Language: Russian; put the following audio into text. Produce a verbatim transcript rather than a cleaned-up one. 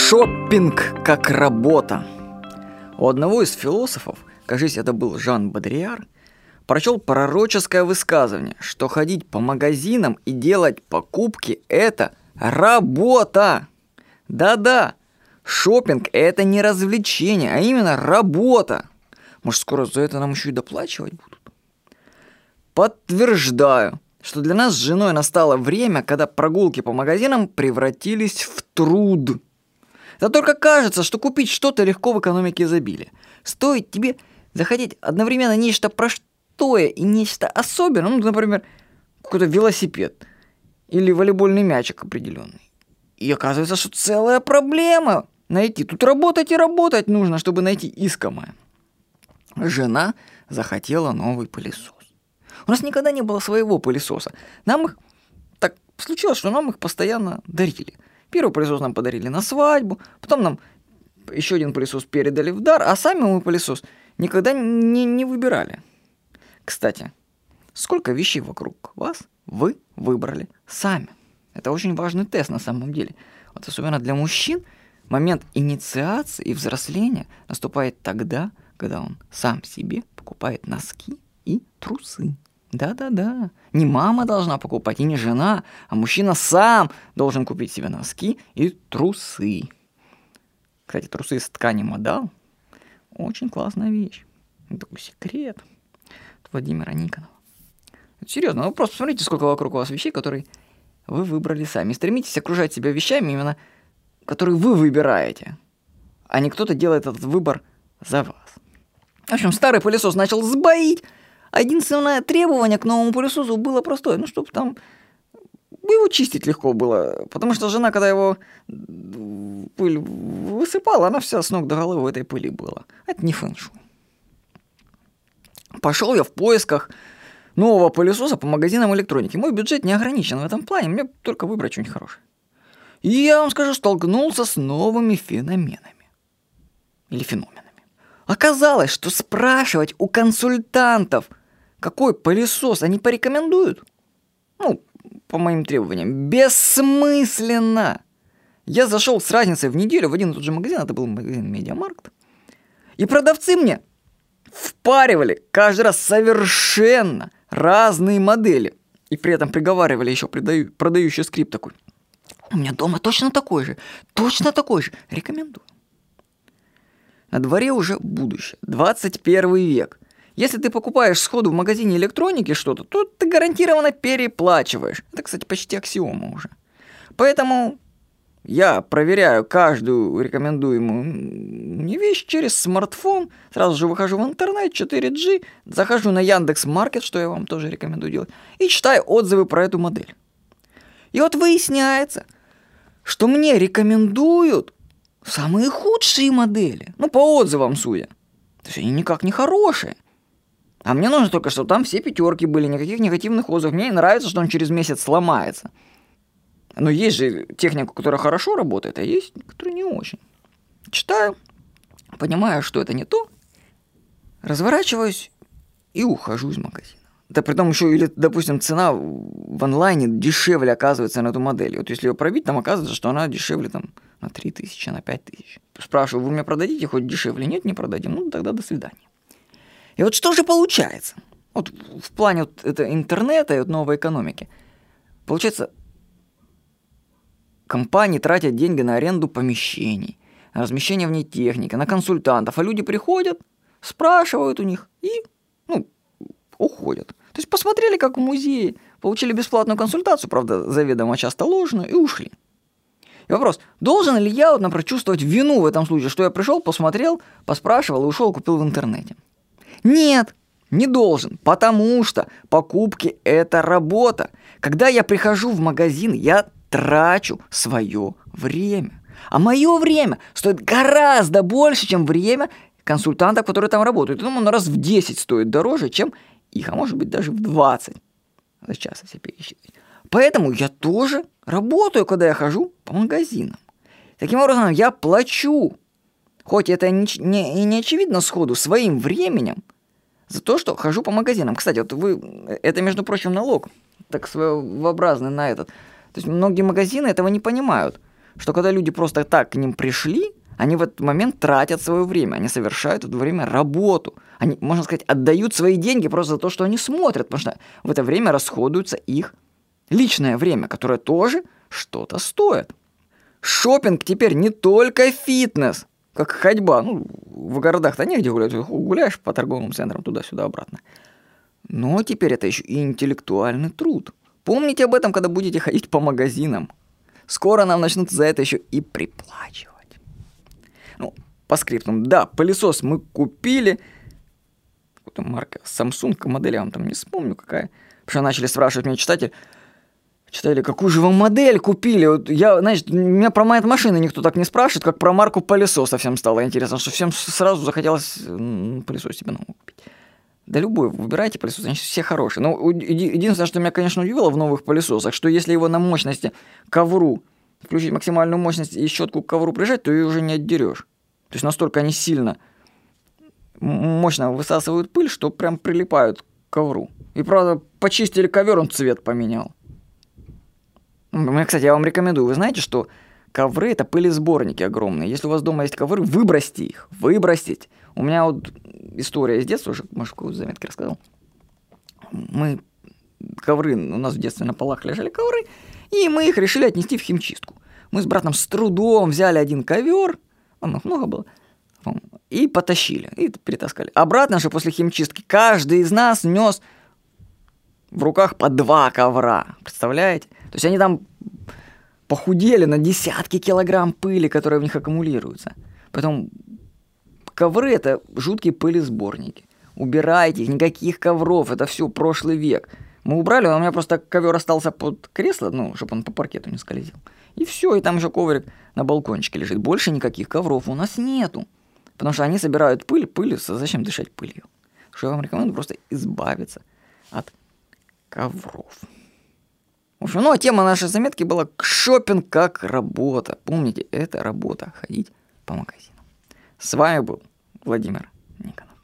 Шоппинг как работа. У одного из философов, кажется, это был Жан Бодрияр, прочел пророческое высказывание, что ходить по магазинам и делать покупки – это работа. Да-да, шоппинг – это не развлечение, а именно работа. Может, скоро за это нам еще и доплачивать будут? Подтверждаю, что для нас с женой настало время, когда прогулки по магазинам превратились в труд. Это только кажется, что купить что-то легко в экономике изобилия. Стоит тебе захотеть одновременно нечто простое и нечто особенное, ну, например, какой-то велосипед или волейбольный мячик определенный. И оказывается, что целая проблема найти. Тут работать и работать нужно, чтобы найти искомое. Жена захотела новый пылесос. У нас никогда не было своего пылесоса. Нам их так случилось, что нам их постоянно дарили. Первый пылесос нам подарили на свадьбу, потом нам еще один пылесос передали в дар, а сами мы пылесос никогда не, не выбирали. Кстати, сколько вещей вокруг вас вы выбрали сами? Это очень важный тест на самом деле. Вот особенно для мужчин момент инициации и взросления наступает тогда, когда он сам себе покупает носки и трусы. Да-да-да. Не мама должна покупать и не жена, а мужчина сам должен купить себе носки и трусы. Кстати, трусы из ткани модал – очень классная вещь. Это такой секрет от Владимира Никонова. Это серьезно, ну просто посмотрите, сколько вокруг у вас вещей, которые вы выбрали сами. И стремитесь окружать себя вещами, именно которые вы выбираете, а не кто-то делает этот выбор за вас. В общем, старый пылесос начал сбоить. Единственное требование к новому пылесосу было простое, ну, чтобы там его чистить легко было, потому что жена, когда его пыль высыпала, она вся с ног до головы в этой пыли была. Это не фэн-шуй. Пошел я в поисках нового пылесоса по магазинам электроники. Мой бюджет не ограничен в этом плане, мне только выбрать что-нибудь хорошее. И я вам скажу, столкнулся с новыми феноменами. Или феноменами. Оказалось, что спрашивать у консультантов, какой пылесос они порекомендуют, ну, по моим требованиям, бессмысленно. Я зашел с разницей в неделю в один и тот же магазин, это был магазин Медиамаркт, и продавцы мне впаривали каждый раз совершенно разные модели, и при этом приговаривали еще продаю, продающий скрипт такой: у меня дома точно такой же, точно такой же, рекомендую. На дворе уже будущее, двадцать первый век. Если ты покупаешь сходу в магазине электроники что-то, то ты гарантированно переплачиваешь. Это, кстати, почти аксиома уже. Поэтому я проверяю каждую рекомендуемую мне вещь через смартфон, сразу же выхожу в интернет, четыре джи, захожу на Яндекс.Маркет, что я вам тоже рекомендую делать, и читаю отзывы про эту модель. И вот выясняется, что мне рекомендуют самые худшие модели, ну, по отзывам судя. То есть они никак не хорошие. А мне нужно только, чтобы там все пятерки были, никаких негативных отзывов. Мне нравится, что он через месяц сломается. Но есть же техника, которая хорошо работает, а есть, которая не очень. Читаю, понимаю, что это не то, разворачиваюсь и ухожу из магазина. Да при том еще, или, допустим, цена в онлайне дешевле оказывается на эту модель. Вот если ее пробить, там оказывается, что она дешевле там на три тысячи, на пять тысяч. Спрашиваю, вы мне продадите хоть дешевле? Нет, не продадим. Ну, тогда до свидания. И вот что же получается? Вот в плане вот это интернета и вот новой экономики. Получается, компании тратят деньги на аренду помещений, на размещение в ней техники, на консультантов, а люди приходят, спрашивают у них и, ну, уходят. То есть посмотрели, как в музее, получили бесплатную консультацию, правда, заведомо часто ложную, и ушли. И вопрос, должен ли я, вот, например, чувствовать вину в этом случае, что я пришел, посмотрел, поспрашивал и ушел, купил в интернете? Нет, не должен, потому что покупки – это работа. Когда я прихожу в магазин, я трачу свое время. А мое время стоит гораздо больше, чем время консультантов, которые там работают. Я думаю, оно раз в десять стоит дороже, чем их, а может быть даже в двадцать. Сейчас если пересчитать. Поэтому я тоже работаю, когда я хожу по магазинам. Таким образом, я плачу, хоть это и не, не, не очевидно сходу, своим временем за то, что хожу по магазинам. Кстати, вот вы, это, между прочим, налог, так своеобразный на этот. То есть многие магазины этого не понимают, что когда люди просто так к ним пришли, они в этот момент тратят свое время, они совершают в это время работу. Они, можно сказать, отдают свои деньги просто за то, что они смотрят, потому что в это время расходуется их личное время, которое тоже что-то стоит. Шопинг теперь не только фитнес, как ходьба. Ну, в городах-то негде гулять, гуляешь по торговым центрам туда-сюда обратно. Но теперь это еще и интеллектуальный труд. Помните об этом, когда будете ходить по магазинам. Скоро нам начнут за это еще и приплачивать. Ну, по скриптам, да, пылесос мы купили. Какая-то марка Samsung, модель я вам там не вспомню какая. Потому что начали спрашивать меня читатель, читали, какую же вы модель купили? Вот я, знаешь, меня про мои машины никто так не спрашивает, как про марку пылесоса всем стало интересно, что всем сразу захотелось ну, пылесос себе новый купить. Да любой, выбирайте пылесос, они все хорошие. Но единственное, что меня, конечно, удивило в новых пылесосах, что если его на мощности ковру включить максимальную мощность и щетку к ковру прижать, то ее уже не отдерешь. То есть настолько они сильно мощно высасывают пыль, что прям прилипают к ковру. И правда, почистили ковер, он цвет поменял. Кстати, я вам рекомендую. Вы знаете, что ковры – это пылесборники огромные. Если у вас дома есть ковры, выбросьте их. Выбросить. У меня вот история из детства, уже, может, в какой-то заметке рассказал. Мы ковры, у нас в детстве на полах лежали ковры, и мы их решили отнести в химчистку. Мы с братом с трудом взяли один ковер, там их много было, и потащили, и перетаскали. Обратно же после химчистки каждый из нас нес в руках по два ковра. Представляете? То есть они там похудели на десятки килограмм пыли, которые в них аккумулируются. Поэтому ковры – это жуткие пылесборники. Убирайте их, никаких ковров, это все прошлый век. Мы убрали, у меня просто ковер остался под кресло, ну, чтобы он по паркету не скользил. И все, и там еще коврик на балкончике лежит. Больше никаких ковров у нас нету. Потому что они собирают пыль, пыль, зачем дышать пылью? Что я вам рекомендую просто избавиться от ковров. В общем, ну а тема нашей заметки была шопинг как работа. Помните, это работа, ходить по магазинам. С вами был Владимир Никонов.